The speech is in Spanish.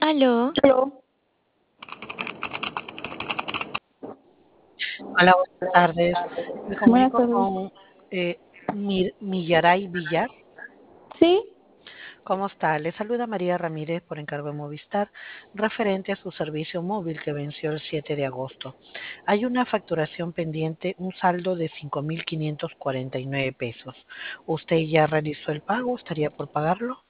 Aló, Aló. Hola, buenas tardes. Me Buenas comunico tardes. con Millaray Villar. Sí, ¿Cómo está? Le saluda María Ramírez por encargo de Movistar, referente a su servicio móvil que venció el 7 de agosto. Hay una facturación pendiente, un saldo de 5.549 pesos. ¿Usted ya realizó el pago? ¿Estaría por pagarlo?